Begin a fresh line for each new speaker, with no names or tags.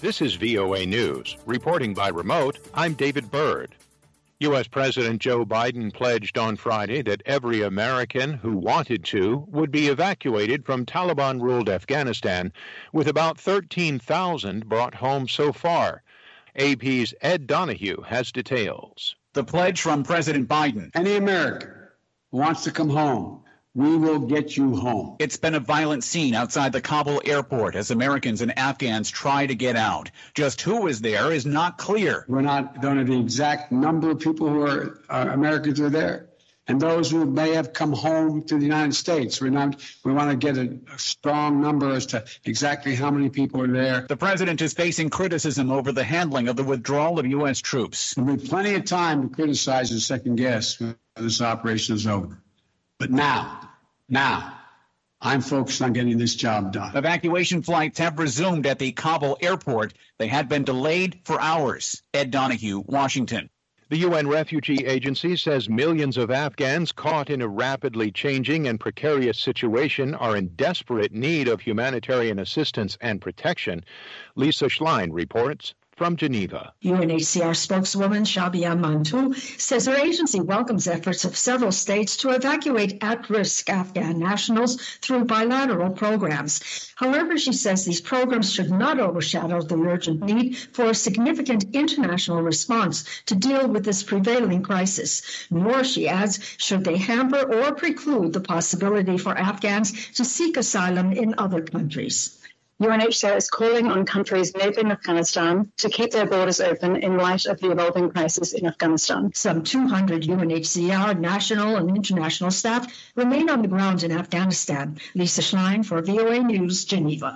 This is VOA News. Reporting by remote, I'm David Byrd. U.S. President Joe Biden pledged on Friday that every American who wanted to would be evacuated from Taliban-ruled Afghanistan, with about 13,000 brought home so far. AP's Ed Donahue has details.
The pledge from President Biden.
Any American who wants to come home, we will get you home.
It's been a violent scene outside the Kabul airport as Americans and Afghans try to get out. Just who is there is not clear.
Don't know the exact number of people who are Americans are there. And those who may have come home to the United States. We want to get a strong number as to exactly how many people are there.
The president is facing criticism over the handling of the withdrawal of U.S. troops.
There'll be plenty of time to criticize and second guess when this operation is over. But now, I'm focused on getting this job done.
Evacuation flights have resumed at the Kabul airport. They had been delayed for hours. Ed Donahue, Washington.
The UN Refugee Agency says millions of Afghans caught in a rapidly changing and precarious situation are in desperate need of humanitarian assistance and protection. Lisa Schlein reports from Geneva.
UNHCR spokeswoman Shabia Mantou says her agency welcomes efforts of several states to evacuate at-risk Afghan nationals through bilateral programs. However, she says these programs should not overshadow the urgent need for a significant international response to deal with this prevailing crisis. Nor, she adds, should they hamper or preclude the possibility for Afghans to seek asylum in other countries.
UNHCR is calling on countries neighbouring Afghanistan to keep their borders open in light of the evolving crisis in Afghanistan.
Some 200 UNHCR national and international staff remain on the ground in Afghanistan. Lisa Schlein for VOA News, Geneva.